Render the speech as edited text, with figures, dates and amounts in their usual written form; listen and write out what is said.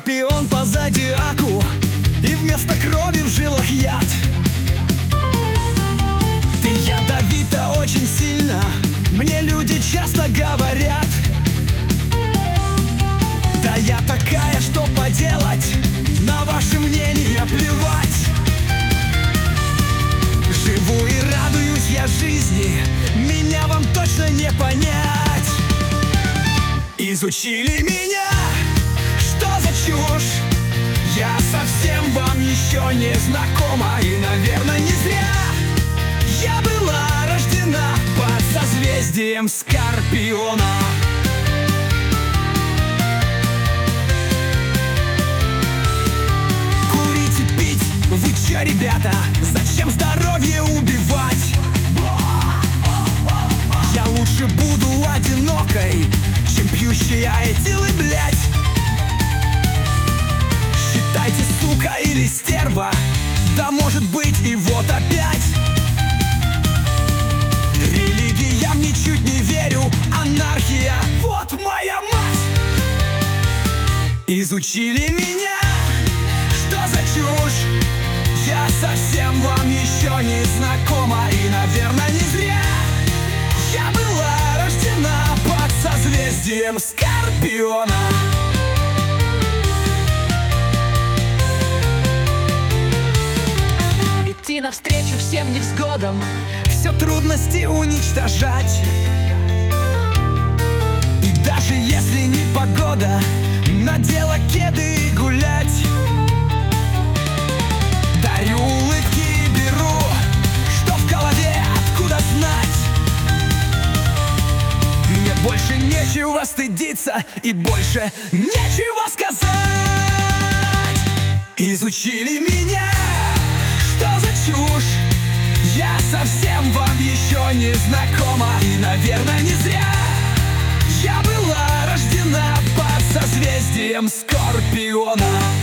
Скорпион по зодиаку, и вместо крови в жилах яд. Ты ядовита очень сильно, мне люди часто говорят. Да я такая, что поделать, на ваше мнение плевать. Живу и радуюсь я жизни, меня вам точно не понять. Изучили меня, что за чушь? Я совсем вам еще не знакома, и, наверное, не зря. Я была рождена под созвездием Скорпиона. Курить и пить, вы че, ребята? Зачем здоровье убивать? Я лучше буду одинокой, чем пьющая этилы, блять. Считайте, сука или стерва, да может быть и вот опять. Религиям ничуть не верю, анархия, вот моя мать. Изучили меня, что за чушь? Я совсем вам еще не знакома, и, наверное, не зря. Я была рождена под созвездием Скорпиона. Идти навстречу всем невзгодам, все трудности уничтожать. И даже если не погода, надела кеды и гулять. Дарю улыбки и беру, что в голове, откуда знать. Мне больше нечего стыдиться и больше нечего сказать. Изучили меня, что за чушь? Я совсем вам еще не знакома, и, наверное, не зря. Я была рождена под созвездием Скорпиона.